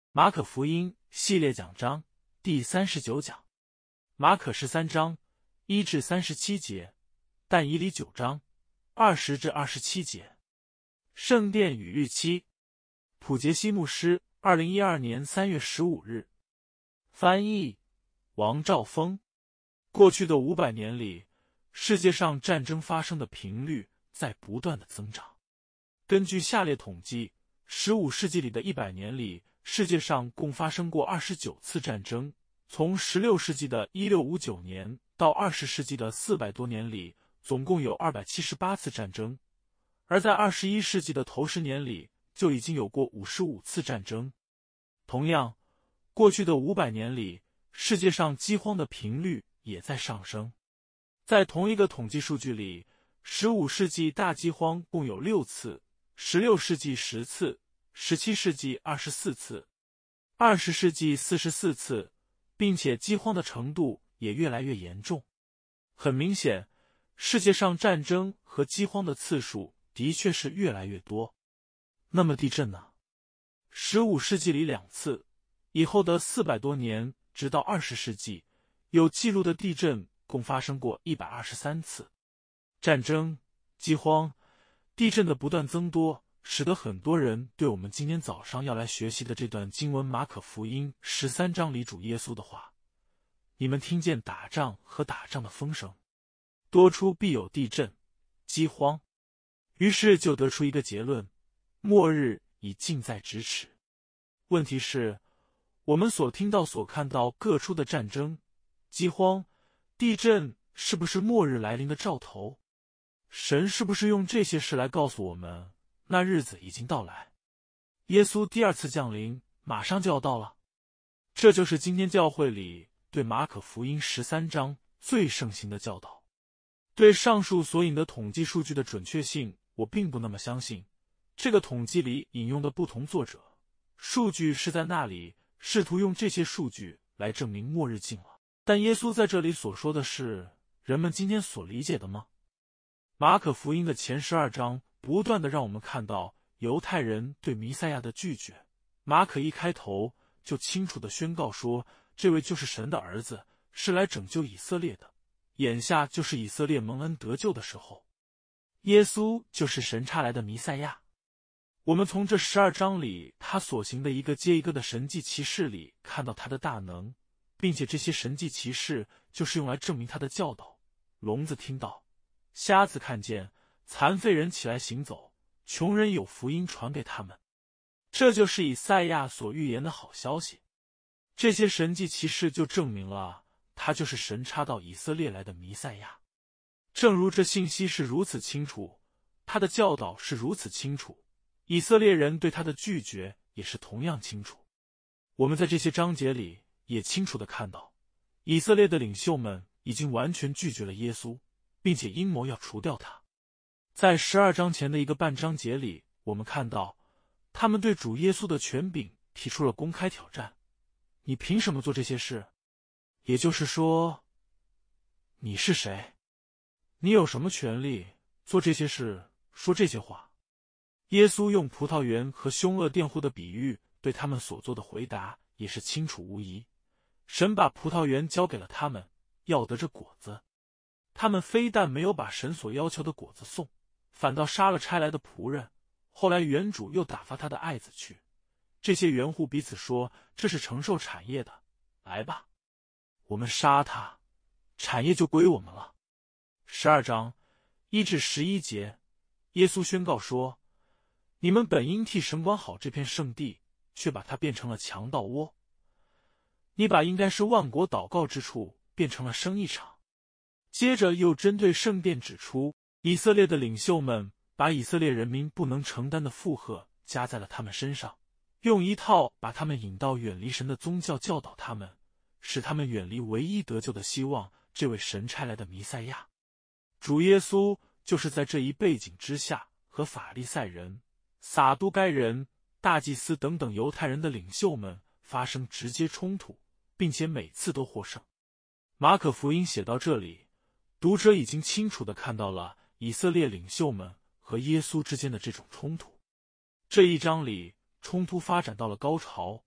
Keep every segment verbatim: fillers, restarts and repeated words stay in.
马可福音系列讲章第三十九讲，马可十三章一至三十七节，但以理九章二十至二十七节。圣殿与日期，普杰西牧师，二零一二年三月十五日。翻译王兆峰。过去的五百年里，世界上战争发生的频率在不断的增长。根据下列统计，十五世纪里的一百年里，世界上共发生过二十九次战争。从十六世纪的一六五九年到二十世纪的四百多年里，总共有二百七十八次战争。而在二十一世纪的头十年里，就已经有过五十五次战争。同样，过去的五百年里，世界上饥荒的频率也在上升。在同一个统计数据里，十五世纪大饥荒共有六次，十六世纪十次，十七世纪二十四次，二十世纪四十四次，并且饥荒的程度也越来越严重。很明显，世界上战争和饥荒的次数的确是越来越多。那么地震呢？十五世纪里两次，以后的四百多年直到二十世纪，有记录的地震共发生过一百二十三次。战争、饥荒、地震的不断增多，使得很多人对我们今天早上要来学习的这段经文马可福音十三章里主耶稣的话：你们听见打仗和打仗的风声，多处必有地震、饥荒。于是就得出一个结论：末日已近在咫尺。问题是，我们所听到所看到各处的战争、饥荒、地震，是不是末日来临的兆头？神是不是用这些事来告诉我们，那日子已经到来？耶稣第二次降临马上就要到了。这就是今天教会里对马可福音十三章最盛行的教导。对上述所引的统计数据的准确性，我并不那么相信。这个统计里引用的不同作者，数据是在那里试图用这些数据来证明末日近了。但耶稣在这里所说的是人们今天所理解的吗？马可福音的前十二章不断的让我们看到犹太人对弥赛亚的拒绝。马可一开头就清楚的宣告说，这位就是神的儿子，是来拯救以色列的。眼下就是以色列蒙恩得救的时候。耶稣就是神差来的弥赛亚。我们从这十二章里他所行的一个接一个的神迹奇事里看到他的大能，并且这些神迹奇事就是用来证明他的教导。聋子听到，瞎子看见，残废人起来行走，穷人有福音传给他们。这就是以赛亚所预言的好消息。这些神迹奇事就证明了他就是神差到以色列来的弥赛亚。正如这信息是如此清楚，他的教导是如此清楚，以色列人对他的拒绝也是同样清楚。我们在这些章节里也清楚地看到，以色列的领袖们已经完全拒绝了耶稣，并且阴谋要除掉他。在十二章前的一个半章节里，我们看到他们对主耶稣的权柄提出了公开挑战：你凭什么做这些事？也就是说，你是谁？你有什么权利做这些事，说这些话？耶稣用葡萄园和凶恶佃户的比喻对他们所做的回答也是清楚无疑。神把葡萄园交给了他们，要得这果子。他们非但没有把神所要求的果子送，反倒杀了差来的仆人。后来园主又打发他的爱子去。这些园户彼此说，这是承受产业的，来吧，我们杀他，产业就归我们了。十二章一至十一节，耶稣宣告说，你们本应替神管好这片圣地，却把它变成了强盗窝。你把应该是万国祷告之处变成了生意场。接着又针对圣殿指出，以色列的领袖们把以色列人民不能承担的负荷加在了他们身上，用一套把他们引到远离神的宗教教导他们，使他们远离唯一得救的希望，这位神差来的弥赛亚。主耶稣就是在这一背景之下，和法利赛人、撒都该人、大祭司等等犹太人的领袖们发生直接冲突，并且每次都获胜。马可福音写到这里，读者已经清楚地看到了以色列领袖们和耶稣之间的这种冲突。这一章里，冲突发展到了高潮，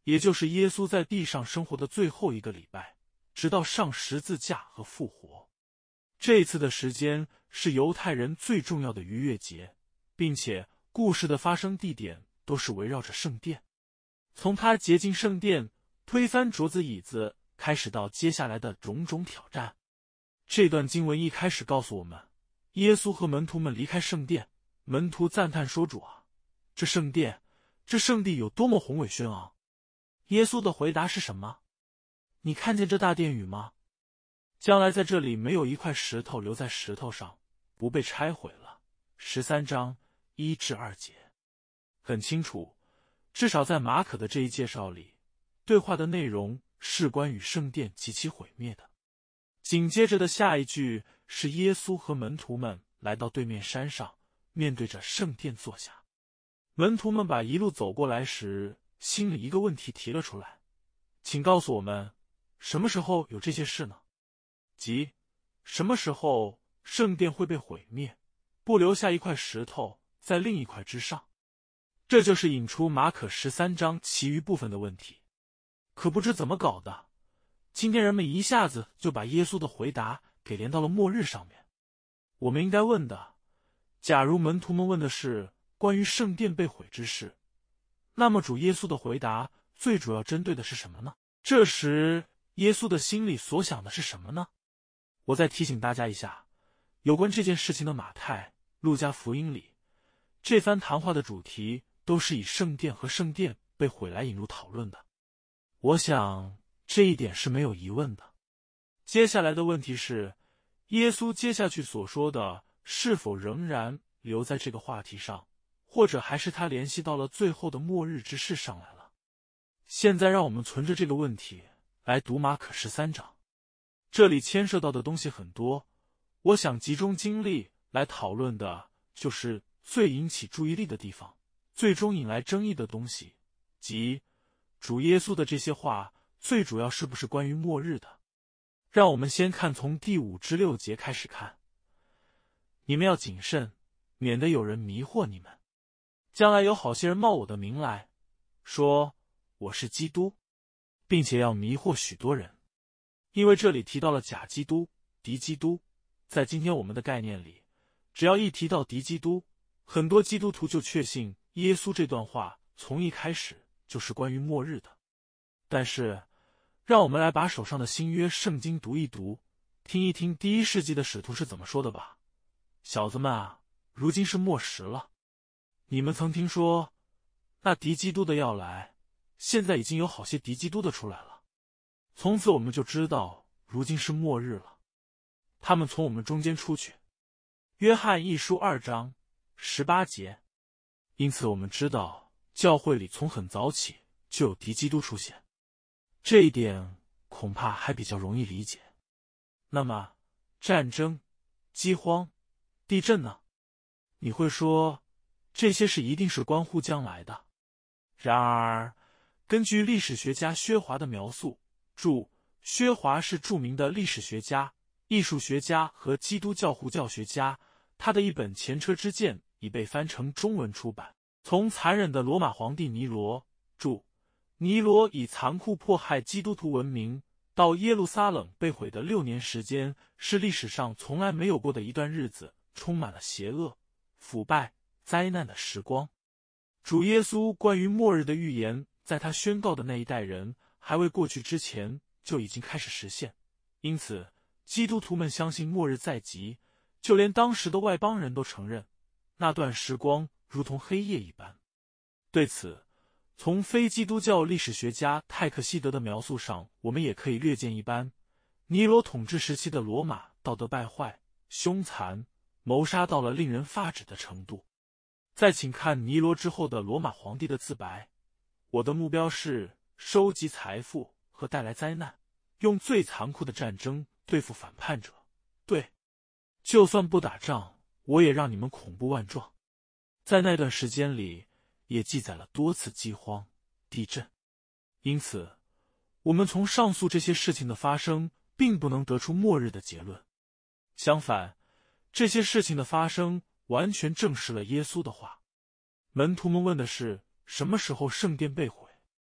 也就是耶稣在地上生活的最后一个礼拜，直到上十字架和复活。这一次的时间是犹太人最重要的逾越节，并且故事的发生地点都是围绕着圣殿。从他洁净圣殿、推翻桌子椅子开始，到接下来的种种挑战。这段经文一开始告诉我们，耶稣和门徒们离开圣殿，门徒赞叹说：“主啊，这圣殿，这圣地有多么宏伟轩昂！”耶稣的回答是什么？你看见这大殿宇吗？将来在这里没有一块石头留在石头上，不被拆毁了。十三章一至二节，很清楚，至少在马可的这一介绍里，对话的内容是关于圣殿及其毁灭的。紧接着的下一句是耶稣和门徒们来到对面山上，面对着圣殿坐下。门徒们把一路走过来时，心里一个问题提了出来，请告诉我们，什么时候有这些事呢？即什么时候圣殿会被毁灭，不留下一块石头在另一块之上？这就是引出马可十三章其余部分的问题。可不知怎么搞的，今天人们一下子就把耶稣的回答给连到了末日上面。我们应该问的，假如门徒们问的是关于圣殿被毁之事，那么主耶稣的回答最主要针对的是什么呢？这时耶稣的心里所想的是什么呢？我再提醒大家一下，有关这件事情的马太、路加福音里，这番谈话的主题都是以圣殿和圣殿被毁来引入讨论的。我想这一点是没有疑问的。接下来的问题是，耶稣接下去所说的是否仍然留在这个话题上，或者还是他联系到了最后的末日之事上来了？现在让我们存着这个问题来读马可十三章。这里牵涉到的东西很多，我想集中精力来讨论的就是最引起注意力的地方，最终引来争议的东西，即主耶稣的这些话最主要是不是关于末日的。让我们先看从第五至六节开始看。你们要谨慎，免得有人迷惑你们。将来有好些人冒我的名来，说我是基督，并且要迷惑许多人。因为这里提到了假基督、敌基督，在今天我们的概念里，只要一提到敌基督，很多基督徒就确信耶稣这段话从一开始就是关于末日的。但是让我们来把手上的新约圣经读一读，听一听第一世纪的使徒是怎么说的吧。小子们啊，如今是末时了。你们曾听说那敌基督的要来，现在已经有好些敌基督的出来了。从此我们就知道如今是末日了，他们从我们中间出去。约翰一书二章十八节。因此我们知道教会里从很早起就有敌基督出现，这一点恐怕还比较容易理解。那么战争、饥荒、地震呢？你会说这些是一定是关乎将来的。然而根据历史学家薛华的描述，注：薛华是著名的历史学家、艺术学家和基督教护教学家，他的一本《前车之鉴》已被翻成中文出版。从残忍的罗马皇帝尼罗，注：尼罗以残酷迫害基督徒闻名，到耶路撒冷被毁的六年时间，是历史上从来没有过的一段日子，充满了邪恶、腐败、灾难的时光。主耶稣关于末日的预言，在他宣告的那一代人还未过去之前就已经开始实现，因此基督徒们相信末日在即，就连当时的外邦人都承认那段时光如同黑夜一般。对此，从非基督教历史学家泰克西德的描述上，我们也可以略见一斑。尼罗统治时期的罗马道德败坏、凶残、谋杀到了令人发指的程度。再请看尼罗之后的罗马皇帝的自白：我的目标是收集财富和带来灾难，用最残酷的战争对付反叛者。对，就算不打仗，我也让你们恐怖万状。在那段时间里，也记载了多次饥荒、地震。因此，我们从上述这些事情的发生，并不能得出末日的结论。相反，这些事情的发生完全证实了耶稣的话。门徒们问的是什么时候圣殿被毁？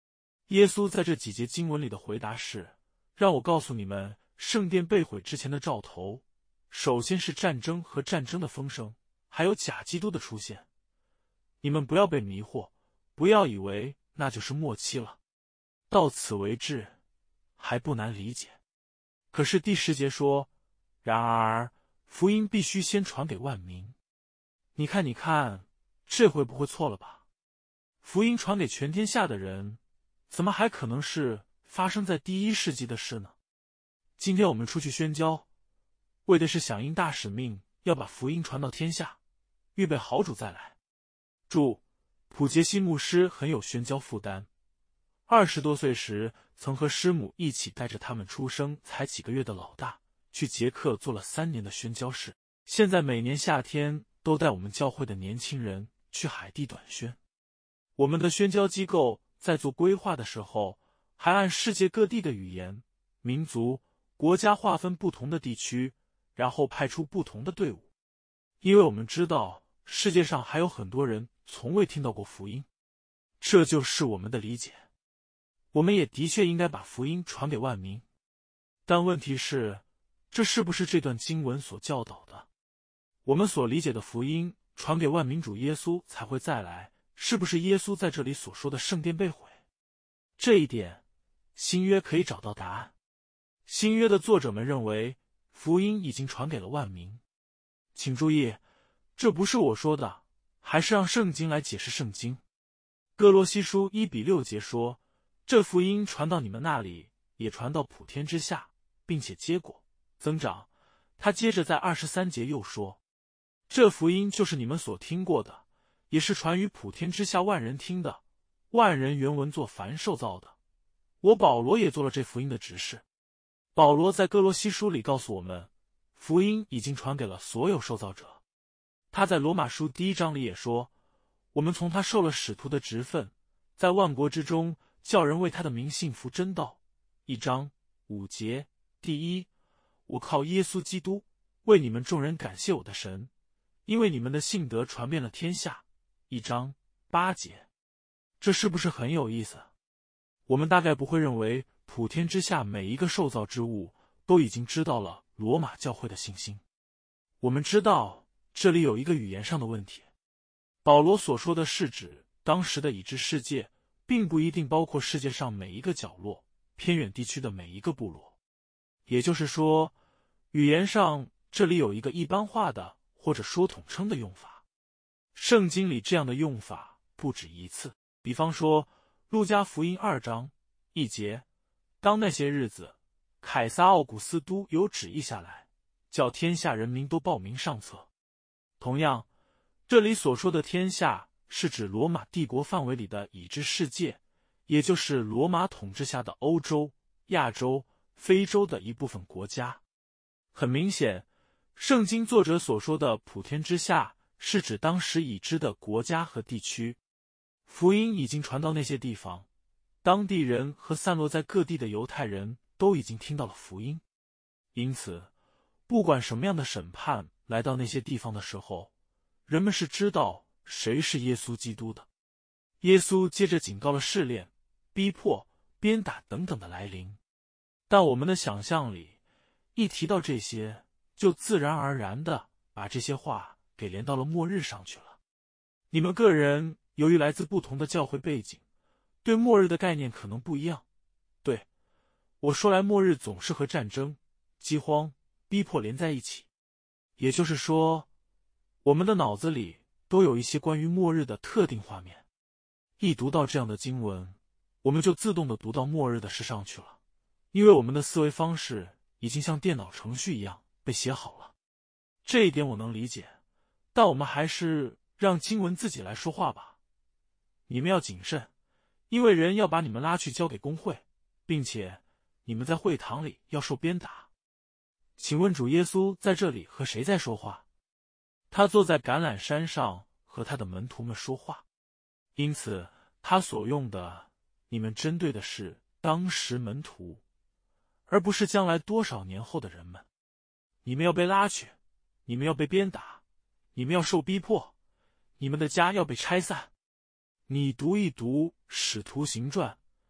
耶稣在这几节经文里的回答是：让我告诉你们，圣殿被毁之前的兆头，首先是战争和战争的风声，还有假基督的出现。你们不要被迷惑，不要以为那就是末期了。到此为止，还不难理解。可是第十节说，然而福音必须先传给万民。你看，你看，这会不会错了吧？福音传给全天下的人，怎么还可能是发生在第一世纪的事呢？今天我们出去宣教，为的是响应大使命，要把福音传到天下，预备好主再来。注：普杰西牧师很有宣教负担，二十多岁时曾和师母一起带着他们出生才几个月的老大去捷克做了三年的宣教士，现在每年夏天都带我们教会的年轻人去海地短宣。我们的宣教机构在做规划的时候，还按世界各地的语言、民族、国家划分不同的地区，然后派出不同的队伍。因为我们知道世界上还有很多人从未听到过福音，这就是我们的理解。我们也的确应该把福音传给万民，但问题是，这是不是这段经文所教导的？我们所理解的福音传给万民，主耶稣才会再来，是不是耶稣在这里所说的圣殿被毁？这一点，新约可以找到答案。新约的作者们认为，福音已经传给了万民。请注意，这不是我说的，还是让圣经来解释圣经。哥罗西书一比六节说，这福音传到你们那里，也传到普天之下，并且结果增长。他接着在二十三节又说，这福音就是你们所听过的，也是传于普天之下万人听的。万人原文作凡受造的。我保罗也做了这福音的执事。保罗在哥罗西书里告诉我们，福音已经传给了所有受造者。他在罗马书第一章里也说，我们从他受了使徒的职分，在万国之中叫人为他的名信服真道。一章五节，第一，我靠耶稣基督为你们众人感谢我的神，因为你们的信德传遍了天下。一章八节，这是不是很有意思？我们大概不会认为普天之下每一个受造之物都已经知道了罗马教会的信心。我们知道这里有一个语言上的问题。保罗所说的是指当时的已知世界，并不一定包括世界上每一个角落、偏远地区的每一个部落。也就是说，语言上这里有一个一般化的或者说统称的用法。圣经里这样的用法不止一次，比方说路加福音二章一节，当那些日子，凯撒奥古斯都有旨意下来，叫天下人民都报名上册。同样，这里所说的天下是指罗马帝国范围里的已知世界，也就是罗马统治下的欧洲、亚洲、非洲的一部分国家。很明显，圣经作者所说的普天之下是指当时已知的国家和地区。福音已经传到那些地方，当地人和散落在各地的犹太人都已经听到了福音。因此，不管什么样的审判来到那些地方的时候，人们是知道谁是耶稣基督的。耶稣接着警告了试炼、逼迫、鞭打等等的来临。但我们的想象里，一提到这些，就自然而然的把这些话给连到了末日上去了。你们个人由于来自不同的教会背景，对末日的概念可能不一样。对，我说来，末日总是和战争、饥荒、逼迫连在一起。也就是说，我们的脑子里都有一些关于末日的特定画面。一读到这样的经文，我们就自动的读到末日的事上去了，因为我们的思维方式已经像电脑程序一样被写好了。这一点我能理解，但我们还是让经文自己来说话吧。你们要谨慎，因为人要把你们拉去交给公会，并且你们在会堂里要受鞭打。请问主耶稣在这里和谁在说话？他坐在橄榄山上和他的门徒们说话，因此他所用的你们针对的是当时门徒，而不是将来多少年后的人们。你们要被拉去，你们要被鞭打，你们要受逼迫，你们的家要被拆散。你读一读《使徒行传》，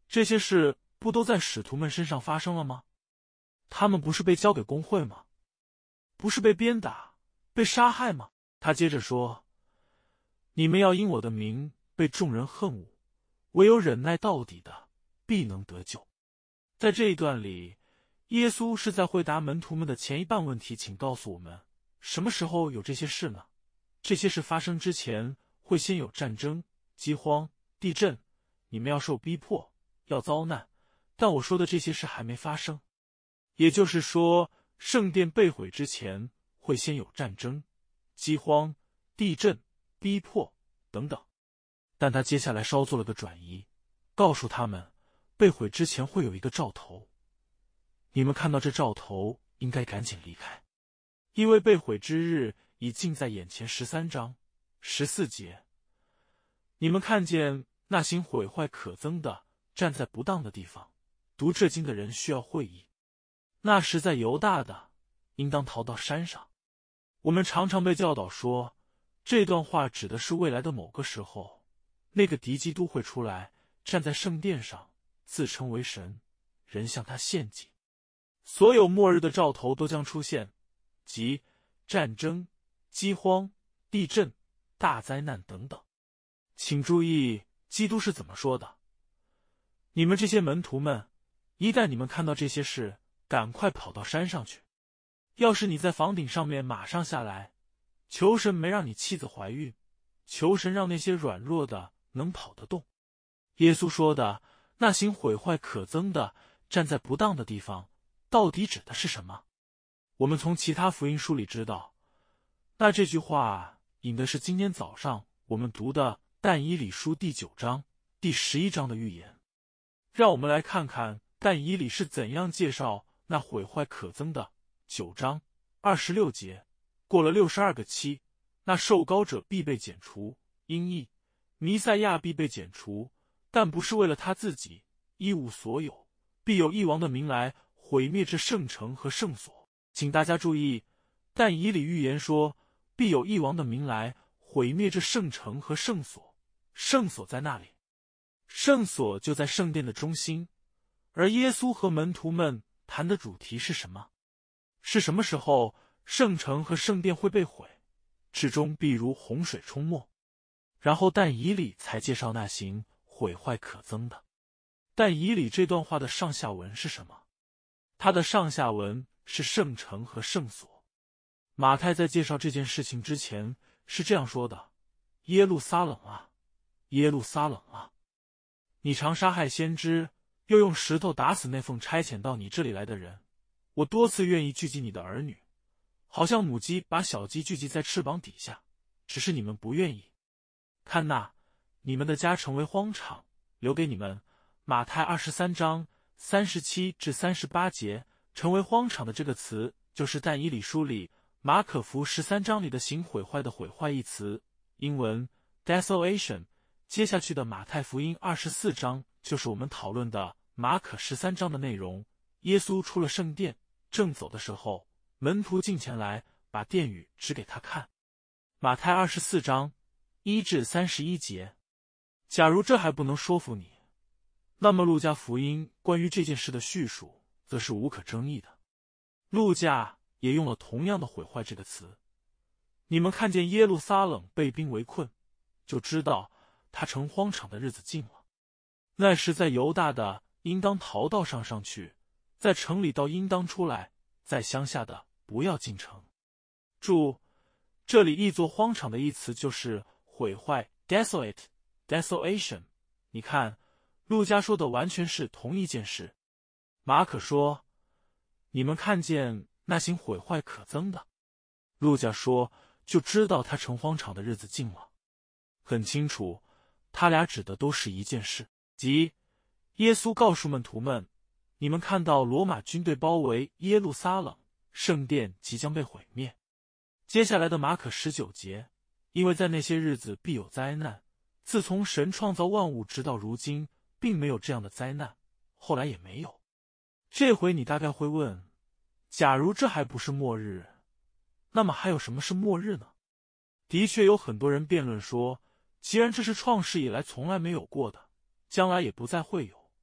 这些事不都在使徒们身上发生了吗？他们不是被交给公会吗？不是被鞭打、被杀害吗？他接着说：你们要因我的名被众人恨恶，唯有忍耐到底的，必能得救。在这一段里，耶稣是在回答门徒们的前一半问题，请告诉我们，什么时候有这些事呢？这些事发生之前，会先有战争、饥荒、地震，你们要受逼迫，要遭难，但我说的这些事还没发生。也就是说，圣殿被毁之前，会先有战争、饥荒、地震、逼迫等等。但他接下来稍做了个转移，告诉他们，被毁之前会有一个兆头，你们看到这兆头，应该赶紧离开，因为被毁之日已近在眼前。十三章十四节，你们看见那行毁坏可憎的站在不当的地方，读这经的人需要会意。那时在犹大的，应当逃到山上。我们常常被教导说，这段话指的是未来的某个时候，那个敌基督会出来，站在圣殿上，自称为神，人向他献祭。所有末日的兆头都将出现，即战争、饥荒、地震、大灾难等等。请注意，基督是怎么说的：你们这些门徒们，一旦你们看到这些事，赶快跑到山上去。要是你在房顶上面马上下来，求神没让你妻子怀孕，求神让那些软弱的能跑得动。耶稣说的那行毁坏可憎的站在不当的地方，到底指的是什么？我们从其他福音书里知道，那这句话引的是今天早上我们读的但以理书第九章、第十一章的预言。让我们来看看但以理是怎样介绍那毁坏可憎的。九章二十六节，过了六十二个期，那受膏者必被剪除，音译弥赛亚必被剪除，但不是为了他自己，一无所有，必有一王的名来毁灭这圣城和圣所。请大家注意，但以理预言说，必有一王的名来毁灭这圣城和圣所。圣所在那里？圣所就在圣殿的中心。而耶稣和门徒们谈的主题是什么？是什么时候圣城和圣殿会被毁，至终必如洪水冲没？然后但以理才介绍那行毁坏可憎的。但以理这段话的上下文是什么？他的上下文是圣城和圣所。马太在介绍这件事情之前是这样说的：耶路撒冷啊，耶路撒冷啊，你常杀害先知，又用石头打死那奉差遣到你这里来的人。我多次愿意聚集你的儿女，好像母鸡把小鸡聚集在翅膀底下，只是你们不愿意。看哪，你们的家成为荒场，留给你们。马太二十三章三十七至三十八节，成为荒场的这个词，就是但以理书里马可福十三章里的行毁坏的毁坏一词，英文 desolation。接下去的马太福音二十四章，就是我们讨论的马可十三章的内容。耶稣出了圣殿，正走的时候，门徒进前来，把殿宇指给他看。马太二十四章一至三十一节。假如这还不能说服你，那么路加福音关于这件事的叙述则是无可争议的。路加也用了同样的毁坏这个词。你们看见耶路撒冷被兵围困，就知道他成荒场的日子近了。那时在犹大的应当逃到上上去，在城里到应当出来，在乡下的不要进城。注：这里译作荒场的一词就是毁坏 desolate desolation。 你看，路加说的完全是同一件事。马可说，你们看见那行毁坏可憎的。路加说，就知道他成荒场的日子近了。很清楚，他俩指的都是一件事，即耶稣告诉门徒们，你们看到罗马军队包围耶路撒冷，圣殿即将被毁灭。接下来的马可十九节，因为在那些日子必有灾难，自从神创造万物直到如今，并没有这样的灾难，后来也没有。这回你大概会问，假如这还不是末日，那么还有什么是末日呢？的确有很多人辩论说，既然这是创世以来从来没有过的，将来也不再会有，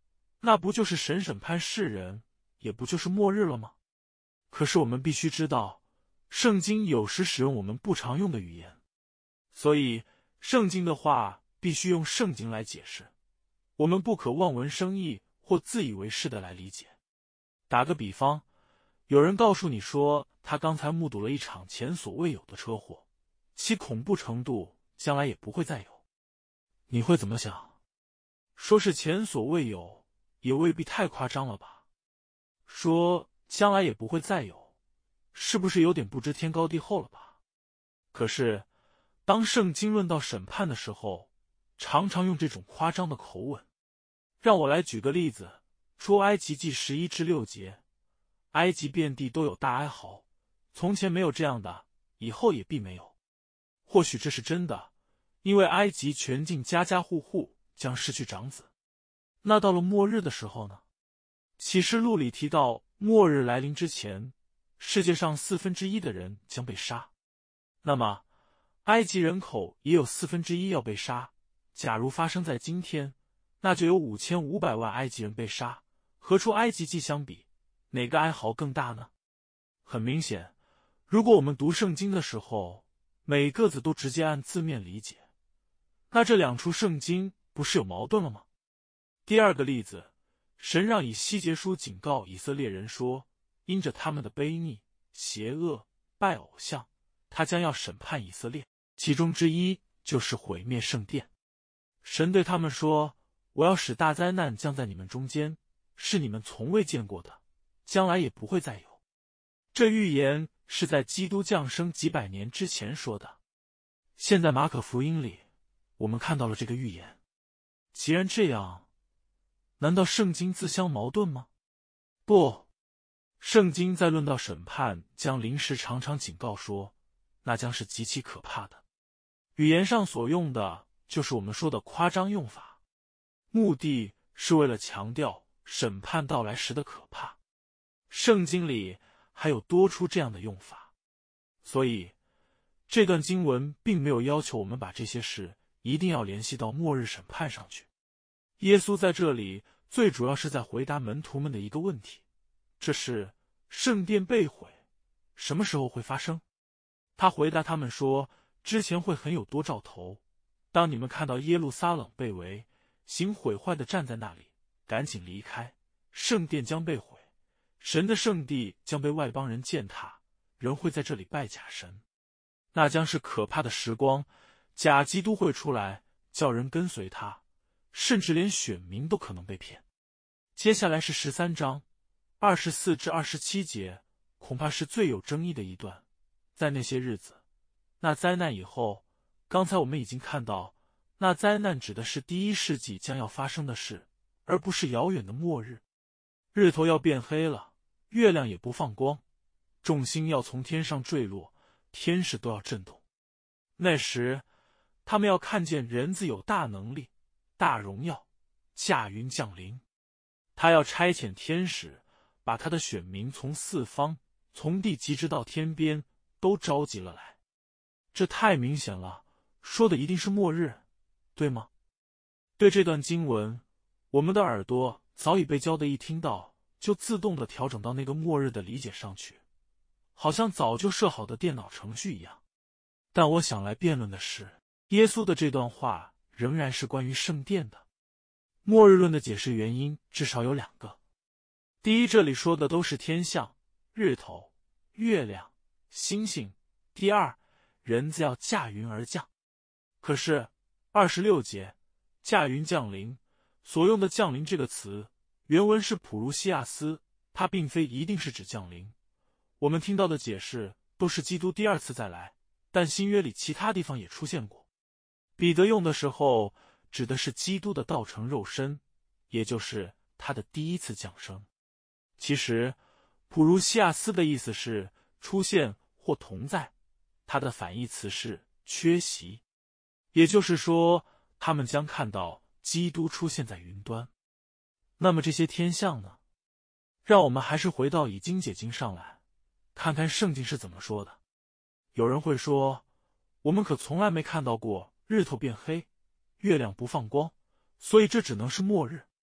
那不就是神审判世人，也不就是末日了吗？可是我们必须知道，圣经有时使用我们不常用的语言，所以圣经的话必须用圣经来解释，我们不可望文生义或自以为是的来理解。打个比方，有人告诉你说他刚才目睹了一场前所未有的车祸，其恐怖程度将来也不会再有，你会怎么想？说是前所未有，也未必太夸张了吧？说将来也不会再有，是不是有点不知天高地厚了吧？可是当圣经论到审判的时候，常常用这种夸张的口吻。让我来举个例子，出埃及记十一至六节，埃及遍地都有大哀嚎，从前没有这样的，以后也必没有。或许这是真的，因为埃及全境家家户户将失去长子。那到了末日的时候呢？启示录里提到，末日来临之前，世界上四分之一的人将被杀。那么埃及人口也有四分之一要被杀，假如发生在今天，那就有五千五百万埃及人被杀，和出埃及记相比，哪个哀嚎更大呢？很明显，如果我们读圣经的时候，每个字都直接按字面理解，那这两处圣经不是有矛盾了吗？第二个例子，神让以西结书警告以色列人说，因着他们的悖逆、邪恶、拜偶像，他将要审判以色列，其中之一就是毁灭圣殿。神对他们说，我要使大灾难降在你们中间，是你们从未见过的，将来也不会再有。这预言是在基督降生几百年之前说的。现在马可福音里，我们看到了这个预言。既然这样，难道圣经自相矛盾吗？不，圣经在论到审判将临时常常警告说，那将是极其可怕的。语言上所用的就是我们说的夸张用法，目的是为了强调审判到来时的可怕。圣经里还有多处这样的用法，所以这段经文并没有要求我们把这些事一定要联系到末日审判上去。耶稣在这里最主要是在回答门徒们的一个问题，这是圣殿被毁，什么时候会发生？他回答他们说，之前会很有多兆头，当你们看到耶路撒冷被围，行毁坏的站在那里，赶紧离开，圣殿将被毁，神的圣地将被外邦人践踏，人会在这里拜假神。那将是可怕的时光，假基督会出来，叫人跟随他，甚至连选民都可能被骗。接下来是十三章二十四至二十七节，恐怕是最有争议的一段。在那些日子，那灾难以后，刚才我们已经看到，那灾难指的是第一世纪将要发生的事，而不是遥远的末日。日头要变黑了，月亮也不放光，众星要从天上坠落，天使都要震动。那时他们要看见人子有大能力、大荣耀，驾云降临。他要差遣天使，把他的选民从四方、从地极直到天边都召集了来。这太明显了，说的一定是末日，对吗？对这段经文，我们的耳朵早已被教的一听到就自动的调整到那个末日的理解上去，好像早就设好的电脑程序一样。但我想来辩论的是，耶稣的这段话仍然是关于圣殿的。末日论的解释原因至少有两个。第一，这里说的都是天象，日头、月亮、星星。第二，人子要驾云而降。可是二十六节驾云降临所用的降临这个词，原文是普鲁西亚斯，它并非一定是指降临。我们听到的解释都是基督第二次再来，但新约里其他地方也出现过。彼得用的时候指的是基督的道成肉身，也就是他的第一次降生。其实普鲁西亚斯的意思是出现或同在，它的反义词是缺席，也就是说他们将看到基督出现在云端。那么这些天象呢？让我们还是回到以经解经上来，看看圣经是怎么说的。有人会说，我们可从来没看到过日头变黑，月亮不放光，所以这只能是末日。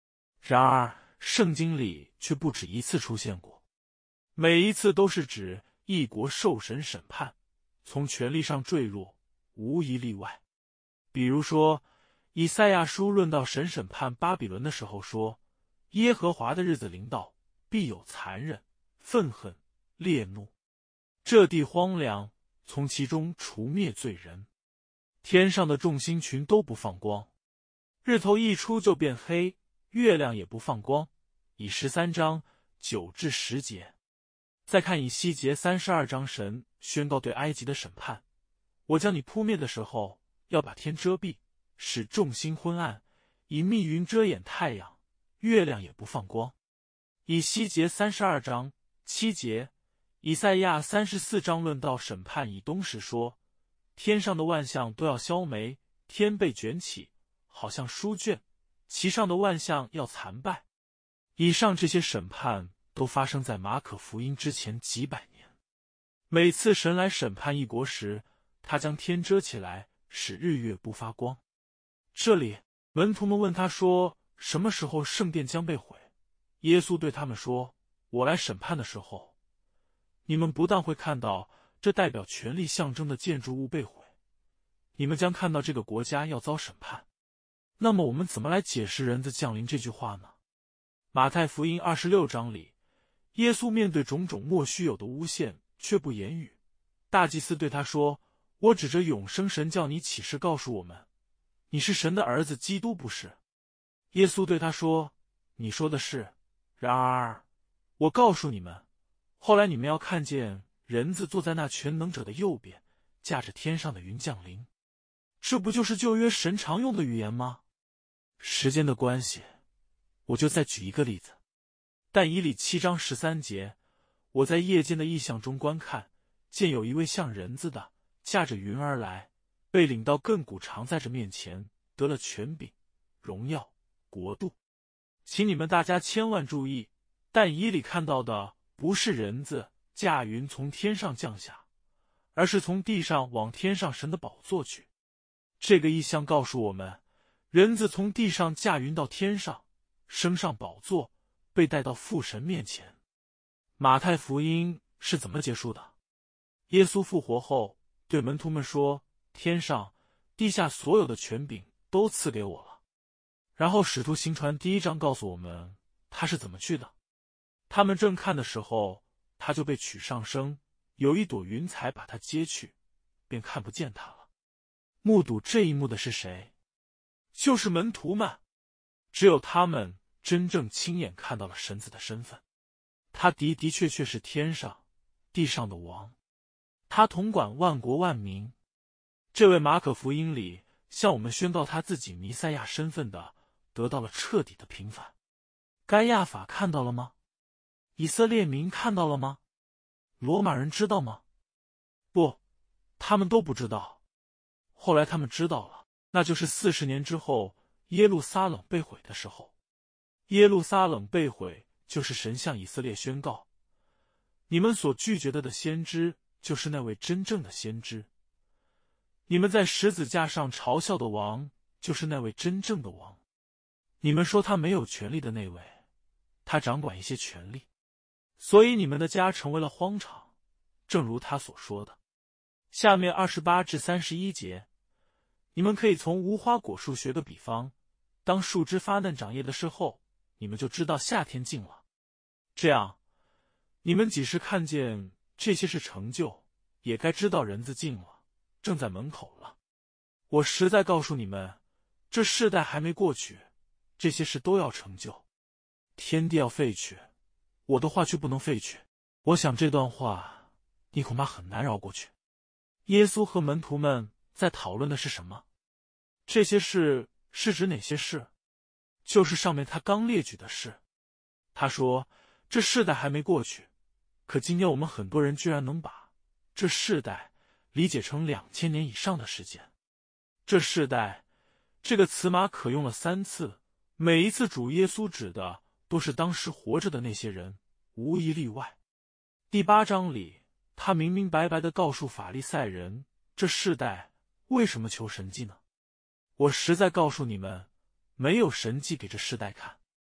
然而圣经里却不止一次出现过，每一次都是指一国受神审判，从权力上坠落，无一例外。比如说，以赛亚书论到神审判巴比伦的时候说，耶和华的日子临到，必有残忍、愤恨、烈怒，这地荒凉，从其中除灭罪人。天上的众星群都不放光，日头一出就变黑，月亮也不放光。以十三章九至十节。再看以西结三十二章，神宣告对埃及的审判：我将你扑灭的时候，要把天遮蔽，使众星昏暗，以密云遮掩太阳，月亮也不放光。以西结三十二章七节。以赛亚三十四章论到审判以东时说，天上的万象都要消没，天被卷起，好像书卷，其上的万象要残败。以上这些审判都发生在马可福音之前几百年。每次神来审判一国时，他将天遮起来，使日月不发光。这里门徒们问他说，什么时候圣殿将被毁？耶稣对他们说，我来审判的时候，你们不但会看到这代表权力象征的建筑物被毁，你们将看到这个国家要遭审判。那么我们怎么来解释人子降临这句话呢？马太福音二十六章里，耶稣面对种种莫须有的诬陷，却不言语。大祭司对他说，我指着永生神叫你起誓告诉我们，你是神的儿子基督不是？耶稣对他说，你说的是。然而我告诉你们，后来你们要看见人子坐在那全能者的右边，驾着天上的云降临。这不就是旧约神常用的语言吗？时间的关系，我就再举一个例子。但以理七章十三节，我在夜间的异象中观看，见有一位像人子的，驾着云而来，被领到亘古常在这面前，得了权柄、荣耀、国度。请你们大家千万注意，但以理看到的不是人子驾云从天上降下，而是从地上往天上神的宝座去。这个异象告诉我们，人子从地上驾云到天上，升上宝座，被带到父神面前。马太福音是怎么结束的？耶稣复活后对门徒们说，天上地下所有的权柄都赐给我了。然后使徒行传第一章告诉我们他是怎么去的。他们正看的时候，他就被取上升，有一朵云彩把他接去，便看不见他了。目睹这一幕的是谁？就是门徒们。只有他们真正亲眼看到了神子的身份。他的的确确是天上地上的王，他统管万国万民。这位马可福音里向我们宣告他自己弥赛亚身份的，得到了彻底的平反。该亚法看到了吗？以色列民看到了吗？罗马人知道吗？不，他们都不知道。后来他们知道了，那就是四十年之后耶路撒冷被毁的时候。耶路撒冷被毁，就是神向以色列宣告，你们所拒绝的的先知，就是那位真正的先知。你们在十字架上嘲笑的王，就是那位真正的王。你们说他没有权力的那位，他掌管一些权力，所以你们的家成为了荒场，正如他所说的。下面二十八至三十一节，你们可以从无花果树学个比方，当树枝发嫩长叶的时候，你们就知道夏天近了。这样，你们几时看见这些事成就，也该知道人子近了，正在门口了。我实在告诉你们，这世代还没过去，这些事都要成就。天地要废去，我的话却不能废去。我想这段话你恐怕很难绕过去。耶稣和门徒们在讨论的是什么？这些事是指哪些事？就是上面他刚列举的事。他说这世代还没过去，可今天我们很多人居然能把这世代理解成两千年以上的时间。这世代这个词马可用了三次，每一次主耶稣指的都是当时活着的那些人，无一例外。第八章里他明明白白地告诉法利赛人，这世代为什么求神迹呢？我实在告诉你们，没有神迹给这世代看。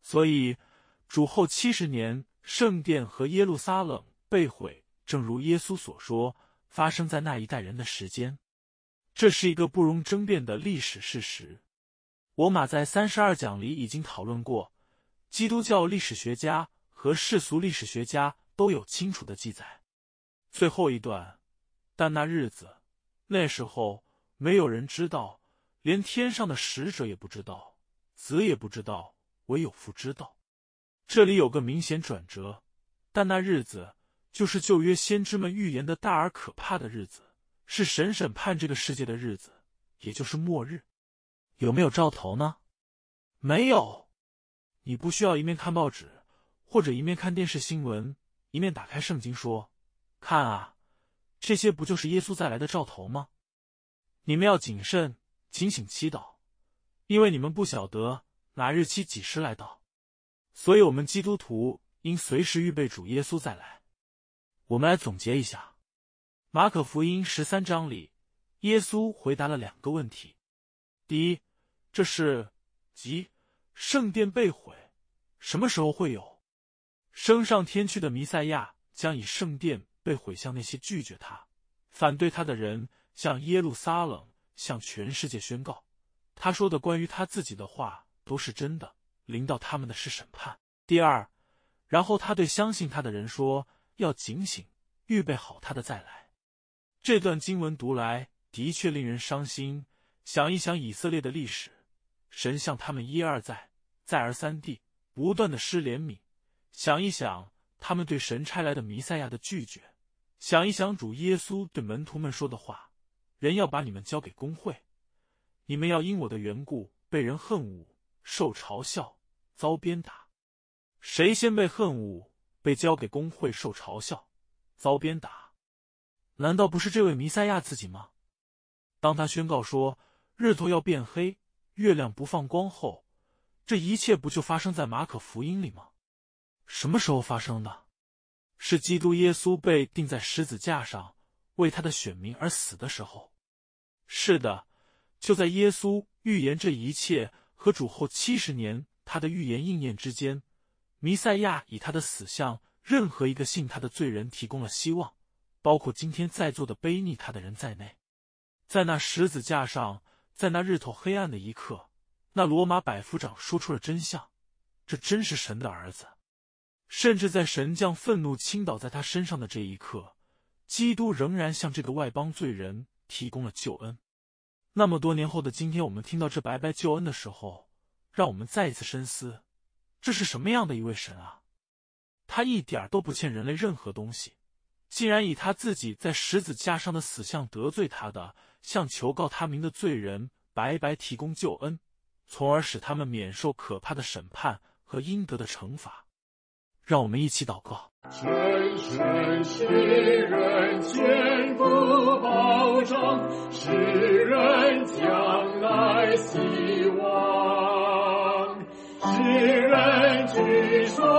所以主后七十年，圣殿和耶路撒冷被毁，正如耶稣所说，发生在那一代人的时间。这是一个不容争辩的历史事实。我马在三十二讲里已经讨论过，基督教历史学家和世俗历史学家都有清楚的记载。最后一段，但那日子，那时候没有人知道，连天上的使者也不知道，子也不知道，唯有父知道。这里有个明显转折，但那日子就是旧约先知们预言的大而可怕的日子，是神审判这个世界的日子，也就是末日。有没有兆头呢？没有。你不需要一面看报纸，或者一面看电视新闻，一面打开圣经说，看啊，这些不就是耶稣再来的兆头吗？你们要谨慎，警醒祈祷，因为你们不晓得哪日期几时来到。所以我们基督徒应随时预备主耶稣再来。我们来总结一下，马可福音十三章里，耶稣回答了两个问题。第一，这是即圣殿被毁，什么时候会有？升上天去的弥赛亚将以圣殿被毁向那些拒绝他、反对他的人，向耶路撒冷，向全世界宣告，他说的关于他自己的话都是真的，临到他们的是审判。第二，然后他对相信他的人说，要警醒，预备好他的再来。这段经文读来的确令人伤心，想一想以色列的历史，神向他们一而再、再而三地不断的施怜悯，想一想他们对神差来的弥赛亚的拒绝，想一想主耶稣对门徒们说的话，人要把你们交给公会，你们要因我的缘故被人恨恶，受嘲笑，遭鞭打。谁先被恨恶，被交给公会受嘲笑，遭鞭打？难道不是这位弥赛亚自己吗？当他宣告说日头要变黑，月亮不放光后，这一切不就发生在马可福音里吗？什么时候发生的？是基督耶稣被钉在十字架上，为他的选民而死的时候。是的，就在耶稣预言这一切和主后七十年他的预言应验之间，弥赛亚以他的死向任何一个信他的罪人提供了希望，包括今天在座的悖逆他的人在内。在那十字架上，在那日头黑暗的一刻，那罗马百夫长说出了真相，这真是神的儿子。甚至在神将愤怒倾倒在他身上的这一刻，基督仍然向这个外邦罪人提供了救恩。那么多年后的今天，我们听到这白白救恩的时候，让我们再一次深思，这是什么样的一位神啊？他一点都不欠人类任何东西，竟然以他自己在十字架上的死向得罪他的，向求告他名的罪人白白提供救恩，从而使他们免受可怕的审判和应得的惩罚。让我们一起祷告。 神神使人坚固保障，使人将来希望，使人举手